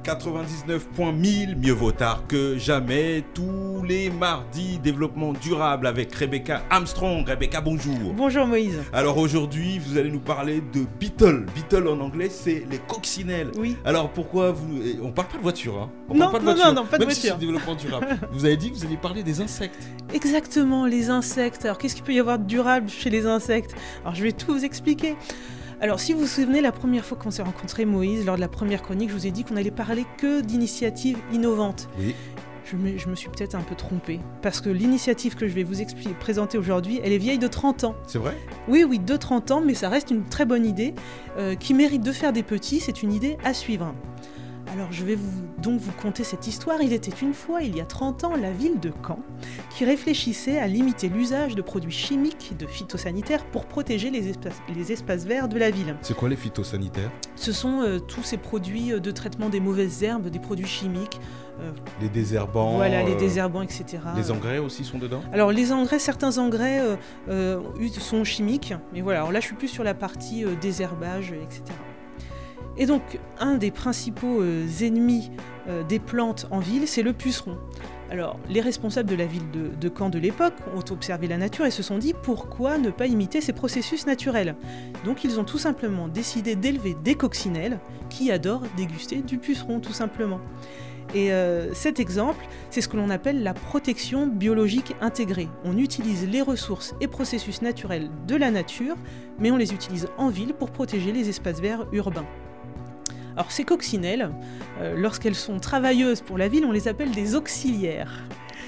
99.1000, mieux vaut tard que jamais. Tous les mardis, développement durable avec Rebecca Armstrong. Rebecca, bonjour. Bonjour Moïse. Alors aujourd'hui, vous allez nous parler de Beetle. Beetle en anglais, c'est les coccinelles. Oui. Alors pourquoi on parle pas de voiture, hein? Non, pas de voiture. Même voiture. Si c'est développement durable. Vous avez dit que vous alliez parler des insectes. Exactement, les insectes. Alors qu'est-ce qu'il peut y avoir de durable chez les insectes? Alors je vais tout vous expliquer. Alors si vous vous souvenez, la première fois qu'on s'est rencontré, Moïse, lors de la première chronique, je vous ai dit qu'on allait parler que d'initiatives innovantes. Oui. Je me suis peut-être un peu trompée, parce que l'initiative que je vais vous présenter aujourd'hui, elle est vieille de 30 ans. C'est vrai? Oui, de 30 ans, mais ça reste une très bonne idée, qui mérite de faire des petits, c'est une idée à suivre. Alors je vais donc vous conter cette histoire. Il était une fois, il y a 30 ans, la ville de Caen, qui réfléchissait à limiter l'usage de produits chimiques, de phytosanitaires, pour protéger les espaces verts de la ville. C'est quoi les phytosanitaires? Ce sont tous ces produits de traitement des mauvaises herbes, des produits chimiques. Les désherbants. Voilà, les désherbants, etc. Les engrais aussi sont dedans? Alors les engrais, certains engrais sont chimiques, mais voilà, alors là je suis plus sur la partie désherbage, etc. Et donc, un des principaux ennemis des plantes en ville, c'est le puceron. Alors, les responsables de la ville de Caen de l'époque ont observé la nature et se sont dit pourquoi ne pas imiter ces processus naturels. Donc, ils ont tout simplement décidé d'élever des coccinelles qui adorent déguster du puceron, tout simplement. Et cet exemple, c'est ce que l'on appelle la protection biologique intégrée. On utilise les ressources et processus naturels de la nature, mais on les utilise en ville pour protéger les espaces verts urbains. Alors ces coccinelles, lorsqu'elles sont travailleuses pour la ville, on les appelle des auxiliaires.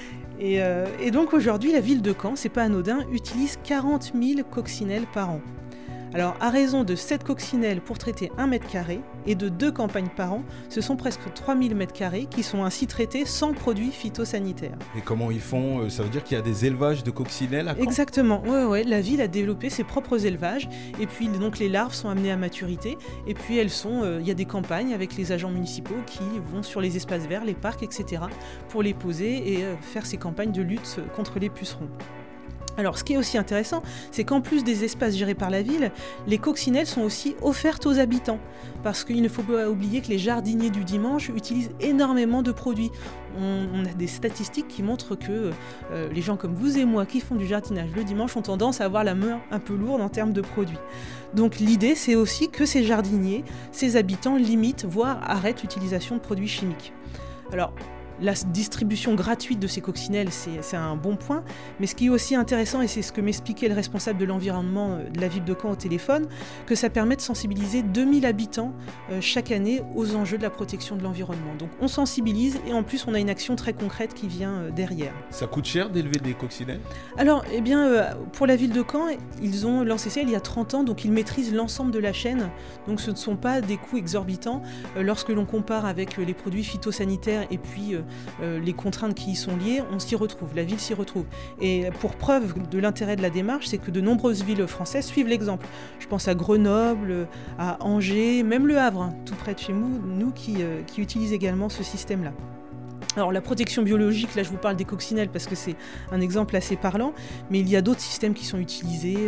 Et donc aujourd'hui, la ville de Caen, c'est pas anodin, utilise 40 000 coccinelles par an. Alors à raison de 7 coccinelles pour traiter 1 mètre carré et de 2 campagnes par an, ce sont presque 3000 mètres carrés qui sont ainsi traités sans produits phytosanitaires. Et comment ils font? Ça veut dire qu'il y a des élevages de coccinelles à Caen? Exactement, ouais, la ville a développé ses propres élevages et puis donc les larves sont amenées à maturité et puis il y a des campagnes avec les agents municipaux qui vont sur les espaces verts, les parcs, etc. pour les poser et faire ces campagnes de lutte contre les pucerons. Alors, ce qui est aussi intéressant, c'est qu'en plus des espaces gérés par la ville, les coccinelles sont aussi offertes aux habitants. Parce qu'il ne faut pas oublier que les jardiniers du dimanche utilisent énormément de produits. On a des statistiques qui montrent que les gens comme vous et moi qui font du jardinage le dimanche ont tendance à avoir la main un peu lourde en termes de produits. Donc l'idée, c'est aussi que ces jardiniers, ces habitants limitent, voire arrêtent l'utilisation de produits chimiques. Alors, la distribution gratuite de ces coccinelles, c'est un bon point, mais ce qui est aussi intéressant, et c'est ce que m'expliquait le responsable de l'environnement de la ville de Caen au téléphone, que ça permet de sensibiliser 2000 habitants chaque année aux enjeux de la protection de l'environnement. Donc on sensibilise et en plus on a une action très concrète qui vient derrière. Ça coûte cher d'élever des coccinelles? Alors, pour la ville de Caen, ils ont lancé ça il y a 30 ans, donc ils maîtrisent l'ensemble de la chaîne, donc ce ne sont pas des coûts exorbitants. Lorsque l'on compare avec les produits phytosanitaires et puis les contraintes qui y sont liées, on s'y retrouve, la ville s'y retrouve. Et pour preuve de l'intérêt de la démarche, c'est que de nombreuses villes françaises suivent l'exemple. Je pense à Grenoble, à Angers, même Le Havre, tout près de chez nous qui utilisent également ce système-là. Alors la protection biologique, là je vous parle des coccinelles parce que c'est un exemple assez parlant, mais il y a d'autres systèmes qui sont utilisés.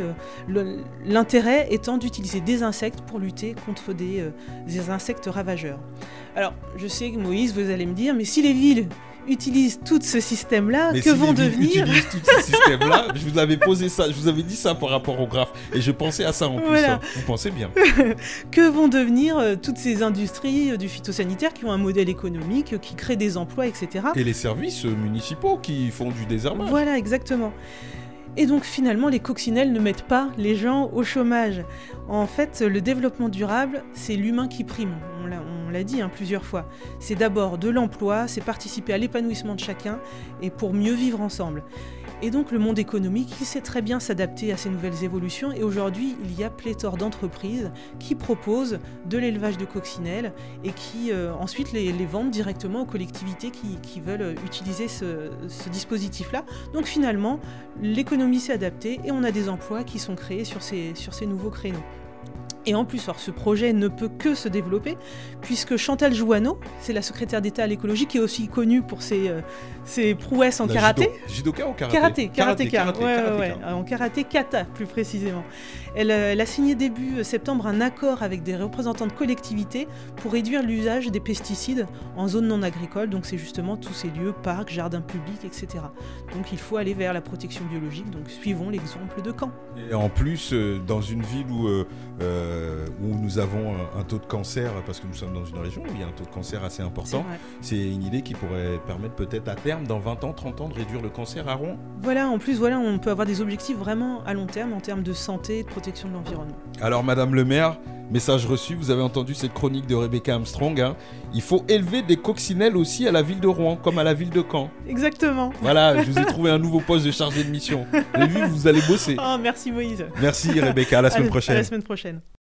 L'intérêt étant d'utiliser des insectes pour lutter contre des insectes ravageurs. Alors je sais que Moïse, vous allez me dire, mais si les villes utilisent tout ce système-là, mais que si vont les villes devenir... utilisent tout ce système-là, je vous avais posé ça, je vous avais dit ça par rapport au graphe, et je pensais à ça en plus. Voilà. Vous pensez bien. Que vont devenir toutes ces industries du phytosanitaire qui ont un modèle économique, qui créent des emplois, etc. Et les services municipaux qui font du désherbage. Voilà, exactement. Et donc finalement, les coccinelles ne mettent pas les gens au chômage. En fait, le développement durable, c'est l'humain qui prime. On l'a dit plusieurs fois. C'est d'abord de l'emploi, c'est participer à l'épanouissement de chacun et pour mieux vivre ensemble. Et donc le monde économique, il sait très bien s'adapter à ces nouvelles évolutions et aujourd'hui, il y a pléthore d'entreprises qui proposent de l'élevage de coccinelles et qui ensuite les vendent directement aux collectivités qui veulent utiliser ce dispositif-là. Donc finalement, l'économie s'est adaptée et on a des emplois qui sont créés sur ces nouveaux créneaux. Et en plus, alors, ce projet ne peut que se développer, puisque Chantal Jouanneau, c'est la secrétaire d'État à l'écologie, qui est aussi connue pour ses prouesses en karaté. Judoka ou karaté? Karatéka, en karaté kata plus précisément. Elle a signé début septembre un accord avec des représentants de collectivités pour réduire l'usage des pesticides en zone non agricole. Donc c'est justement tous ces lieux, parcs, jardins publics, etc. Donc il faut aller vers la protection biologique. Donc suivons l'exemple de Caen. Et en plus, dans une ville où nous avons un taux de cancer, parce que nous sommes dans une région où il y a un taux de cancer assez important, c'est une idée qui pourrait permettre peut-être à terme, dans 20 ans, 30 ans, de réduire le cancer à Rouen. Voilà, en plus, on peut avoir des objectifs vraiment à long terme en termes de santé et de protection de l'environnement. Alors, Madame le maire, message reçu, vous avez entendu cette chronique de Rebecca Armstrong. Hein. Il faut élever des coccinelles aussi à la ville de Rouen, comme à la ville de Caen. Exactement. Voilà, je vous ai trouvé un nouveau poste de chargé de mission. Vous avez vu, vous allez bosser. Oh, merci Moïse. Merci Rebecca, à la semaine prochaine. À la semaine prochaine.